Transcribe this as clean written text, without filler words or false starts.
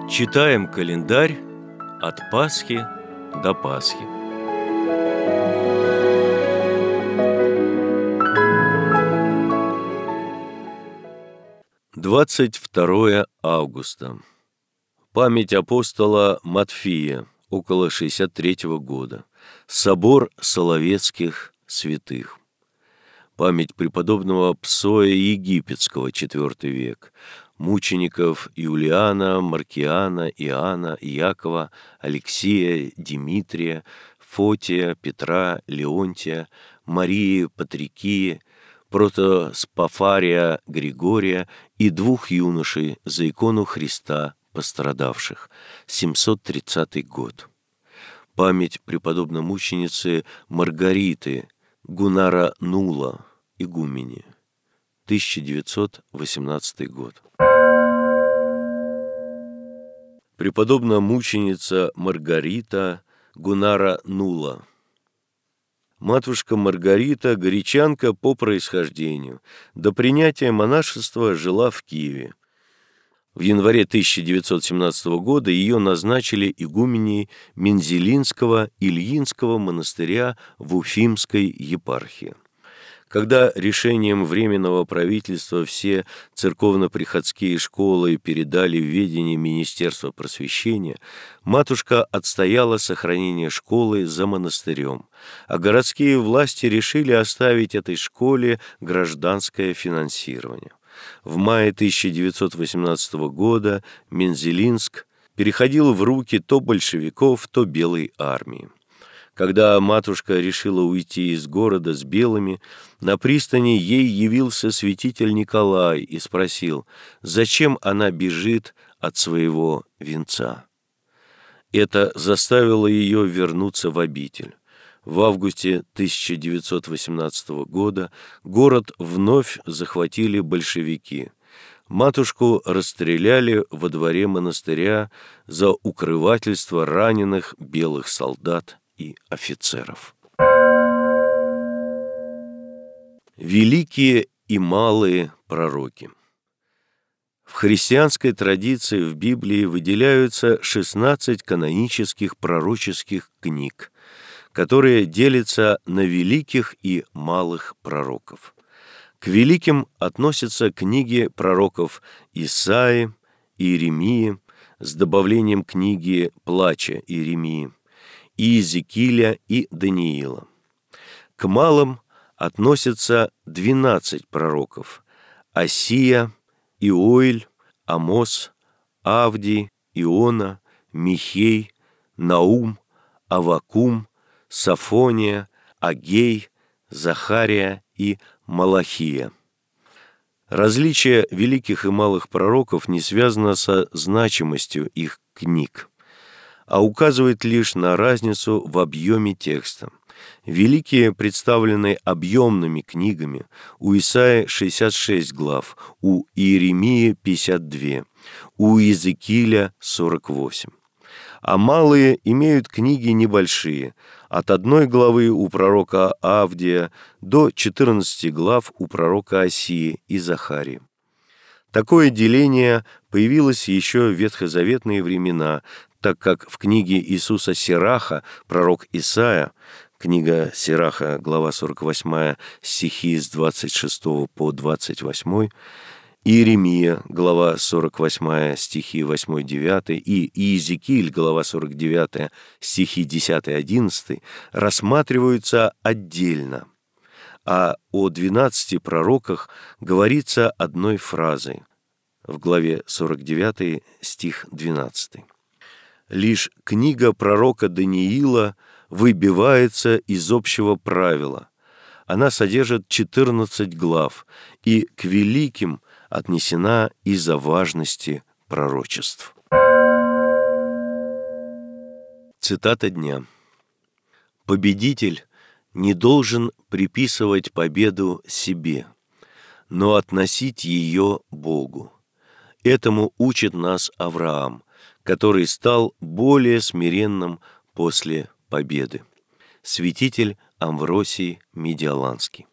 Читаем календарь от Пасхи до Пасхи. Двадцать 2 августа. Память апостола Матфея, около 63 года. Собор Соловецких святых. Память преподобного Псоя Египетского, IV век. Мучеников Юлиана, Маркиана, Иоанна, Иакова, Алексия, Димитрия, Фотия, Петра, Леонтия, Марии, Патрикии, протоспофария Григория и 2 юношей за икону Христа пострадавших, 730 год. Память преподобной мученицы Маргариты Гунара Нула, игумени, 1918 год. Преподобная мученица Маргарита Гунара Нула. Матушка Маргарита – гречанка по происхождению. До принятия монашества жила в Киеве. В январе 1917 года ее назначили игуменей Мензелинского Ильинского монастыря в Уфимской епархии. Когда решением Временного правительства все церковно-приходские школы передали в ведение Министерства просвещения, матушка отстояла сохранение школы за монастырем, а городские власти решили оставить этой школе гражданское финансирование. В мае 1918 года Мензелинск переходил в руки то большевиков, то Белой армии. Когда матушка решила уйти из города с белыми, на пристани ей явился святитель Николай и спросил, зачем она бежит от своего венца. Это заставило ее вернуться в обитель. В августе 1918 года город вновь захватили большевики. Матушку расстреляли во дворе монастыря за укрывательство раненых белых солдат и офицеров. Великие и малые пророки. В христианской традиции в Библии выделяются 16 канонических пророческих книг, которые делятся на великих и малых пророков. К великим относятся книги пророков Исаии, Иеремии с добавлением книги Плача Иеремии, и Иезекииля и Даниила. К малым относятся 12 пророков: Осия, Иоиль, Амос, Авдий, Иона, Михей, Наум, Аввакум, Софония, Агей, Захария и Малахия. Различие великих и малых пророков не связано со значимостью их книг, а указывает лишь на разницу в объеме текста. Великие представлены объемными книгами: у Исаии 66 глав, у Иеремии 52, у Иезекииля 48. А малые имеют книги небольшие, от 1 главы у пророка Авдия до 14 глав у пророка Осии и Захарии. Такое деление появилось еще в ветхозаветные времена, так как в книге Иисуса Сираха пророк Исаия, книга Сираха, глава 48, стихи с 26 по 28, Иеремия, глава 48, стихи 8-9, и Иезекииль, глава 49, стихи 10-11, рассматриваются отдельно, а о 12 пророках говорится одной фразой в главе 49, стих 12. Лишь книга пророка Даниила выбивается из общего правила. Она содержит 14 глав и к великим отнесена из-за важности пророчеств. Цитата дня. «Победитель не должен приписывать победу себе, но относить ее Богу. Этому учит нас Авраам, который стал более смиренным после победы». Святитель Амвросий Медиаланский.